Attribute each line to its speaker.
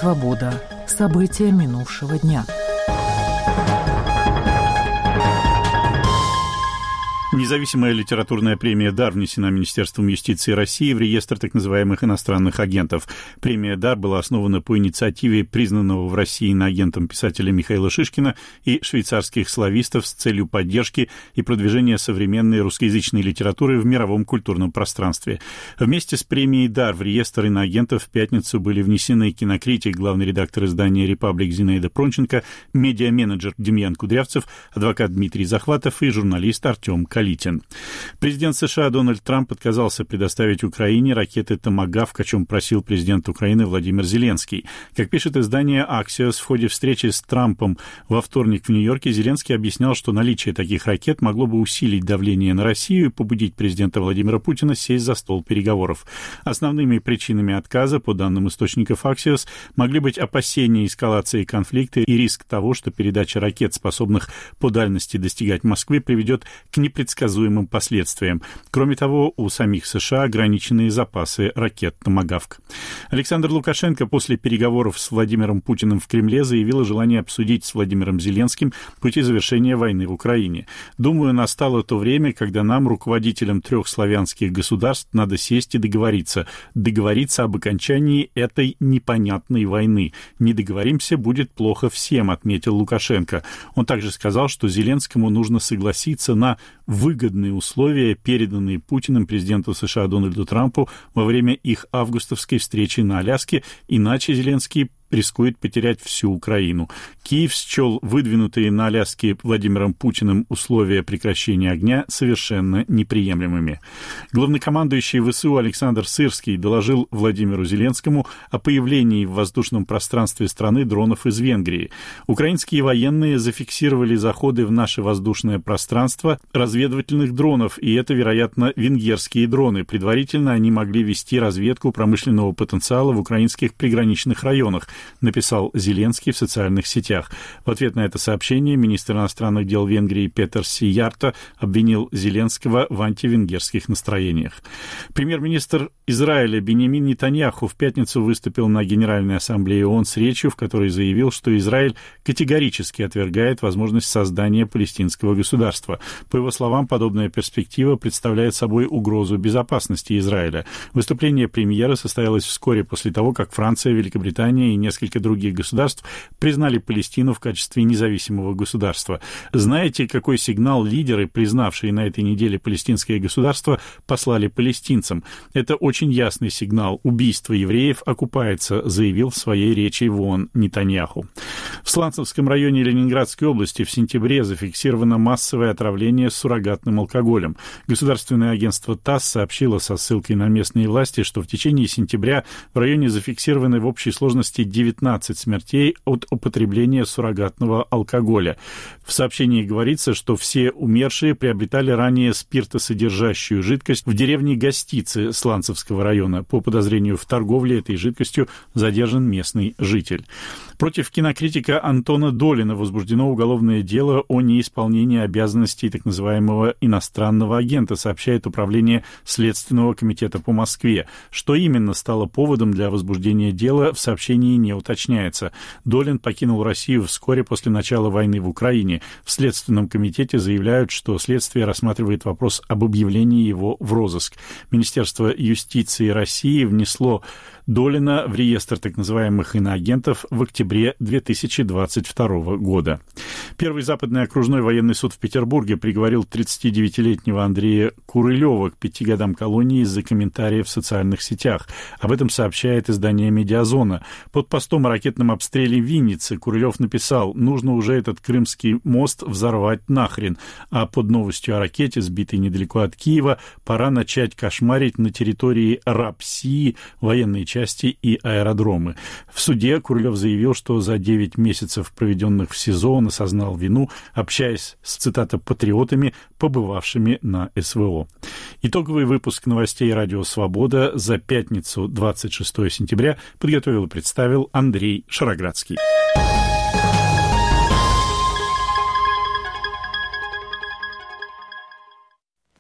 Speaker 1: Свобода. События минувшего дня.
Speaker 2: Независимая литературная премия «Дар» внесена Министерством юстиции России в реестр так называемых иностранных агентов. Премия «Дар» была основана по инициативе признанного в России иноагентом писателя Михаила Шишкина и швейцарских славистов с целью поддержки и продвижения современной русскоязычной литературы в мировом культурном пространстве. Вместе с премией «Дар» в реестр иноагентов в пятницу были внесены кинокритик, главный редактор издания «Репаблик» Зинаида Пронченко, медиа-менеджер Демьян Кудрявцев, адвокат Дмитрий Захватов и журналист Артем Калитин. Президент США Дональд Трамп отказался предоставить Украине ракеты «Томагавк», о чем просил президент Украины Владимир Зеленский. Как пишет издание «Аксиос», в ходе встречи с Трампом во вторник в Нью-Йорке Зеленский объяснял, что наличие таких ракет могло бы усилить давление на Россию и побудить президента Владимира Путина сесть за стол переговоров. Основными причинами отказа, по данным источников «Аксиос», могли быть опасения эскалации конфликта и риск того, что передача ракет, способных по дальности достигать Москвы, приведет к непредсказуемым последствиям. Кроме того, у самих США ограниченные запасы ракет «Томагавк». Александр Лукашенко после переговоров с Владимиром Путиным в Кремле заявил о желании обсудить с Владимиром Зеленским пути завершения войны в Украине. «Думаю, настало то время, когда нам, руководителям 3 славянских государств, надо сесть и договориться об окончании этой непонятной войны. Не договоримся, будет плохо всем», отметил Лукашенко. Он также сказал, что Зеленскому нужно согласиться на выгодные условия, переданные Путиным президенту США Дональду Трампу во время их августовской встречи на Аляске, иначе Зеленский рискует потерять всю Украину. Киев счел выдвинутые на Аляске Владимиром Путиным условия прекращения огня совершенно неприемлемыми. Главнокомандующий ВСУ Александр Сырский доложил Владимиру Зеленскому о появлении в воздушном пространстве страны дронов из Венгрии. Украинские военные зафиксировали заходы в наше воздушное пространство разведывательных дронов, и это, вероятно, венгерские дроны. Предварительно они могли вести разведку промышленного потенциала в украинских приграничных районах, написал Зеленский в социальных сетях. В ответ на это сообщение министр иностранных дел Венгрии Петер Сиярто обвинил Зеленского в антивенгерских настроениях. Премьер-министр Израиля Биньямин Нетаньяху в пятницу выступил на Генеральной ассамблее ООН с речью, в которой заявил, что Израиль категорически отвергает возможность создания палестинского государства. По его словам, подобная перспектива представляет собой угрозу безопасности Израиля. Выступление премьера состоялось вскоре после того, как Франция, Великобритания и несколько других государств признали Палестину в качестве независимого государства. Знаете, какой сигнал лидеры, признавшие на этой неделе палестинское государство, послали палестинцам? Это очень ясный сигнал. Убийство евреев окупается, заявил в своей речи в ООН Нетаньяху. В Сланцевском районе Ленинградской области в сентябре зафиксировано массовое отравление суррогатным алкоголем. Государственное агентство ТАСС сообщило со ссылкой на местные власти, что в течение сентября в районе зафиксированы в общей сложности 19 смертей от употребления суррогатного алкоголя. В сообщении говорится, что все умершие приобретали ранее спиртосодержащую жидкость в деревне Гостицы Сланцевского района. По подозрению в торговле этой жидкостью задержан местный житель. Против кинокритика Антона Долина возбуждено уголовное дело о неисполнении обязанностей так называемого иностранного агента, сообщает Управление Следственного комитета по Москве. Что именно стало поводом для возбуждения дела, в сообщении не уточняется. Долин покинул Россию вскоре после начала войны в Украине. В Следственном комитете заявляют, что следствие рассматривает вопрос об объявлении его в розыск. Министерство юстиции России внесло Долина в реестр так называемых иноагентов в октябре 2022 года. Первый западный окружной военный суд в Петербурге приговорил 39-летнего Андрея Курылева к 5 годам колонии из-за комментариев в социальных сетях. Об этом сообщает издание «Медиазона». Под постом о ракетном обстреле Винницы Курылев написал: «Нужно уже этот крымский мост взорвать нахрен». А под новостью о ракете, сбитой недалеко от Киева, пора начать кошмарить на территории Рапсии военные части и аэродромы. В суде Курылев заявил, что за 9 месяцев, проведенных в СИЗО, он осознал вину, общаясь с, цитата, «патриотами, побывавшими на СВО». Итоговый выпуск новостей «Радио Свобода» за пятницу, 26 сентября, подготовил и представил Андрей Шароградский.